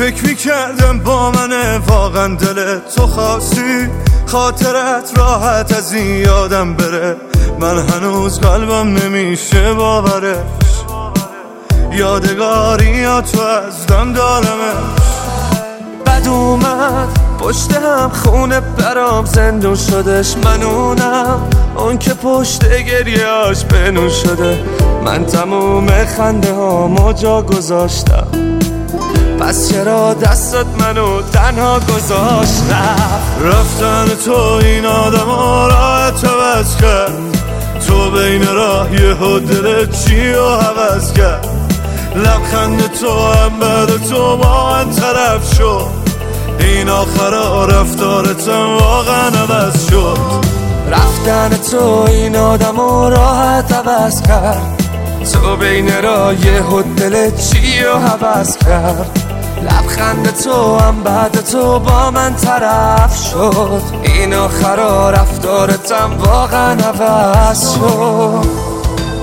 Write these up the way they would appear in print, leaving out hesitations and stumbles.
فکر میکردم با منه واقعا دلت تو خواستی خاطرت راحت از این یادم بره، من هنوز قلبم نمیشه باورش، یادگاری یا تو از دم دارمش. بد اومد پشت هم خونه برام زندون شدش، من اون که پشت گریهاش بنون شده، من تموم خنده هامو جا گذاشتم، پس چرا دستت منو تنها گذاشت؟ رفتن تو این آدم ها راحت عوض کرد، تو بین راه یهو دلت چی رو عوض کرد، لبخند تو هم بعد تو با من طرف شد، این آخرا رفتارتم واقعا عوض شد. رفتن تو این آدم ها راحت عوض کرد، تو بین راه یهو دلت چی رو عوض کرد، لبخند تو هم بعد تو با من طرف شد، این آخرا رفتارتم واقعا عوض شد.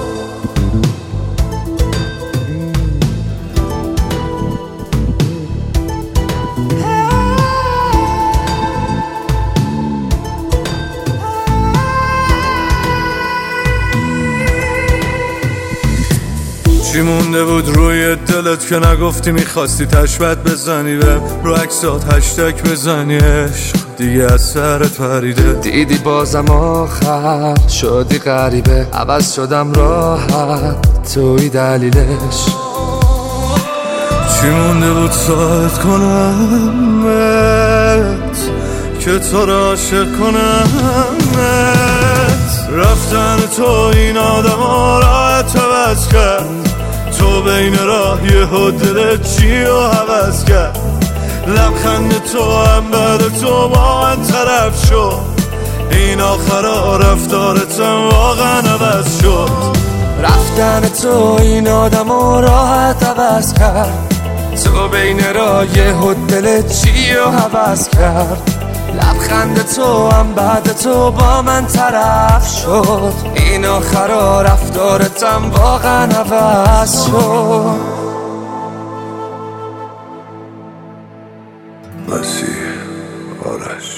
چی مونده بود روی دلت که نگفتی میخواستی تشبت بزنی، به رو عکسات هشتگ بزنی، عشق دیگه از سرت پریده، دیدی بازم آخر شدی غریبه، عوض شدم راحت توی دلیلش. چی مونده بود ساعت کنمت که تو را عاشق کنمت، رفتن تو این آدم ها راحت عوض کرد، تو بین راه یهو دلت چی رو عوض کرد، لبخند تو هم بعد تو با من طرف شد، این آخرا رفتارتم واقعا عوض شد. رفتن تو این آدم ها راحت عوض کرد، تو بین راه یهو دلت چی رو عوض کرد، لبخند تو هم بعد تو با من طرف شد، این آخرا رفتارتم واقعا عوض شد. مسیح آرش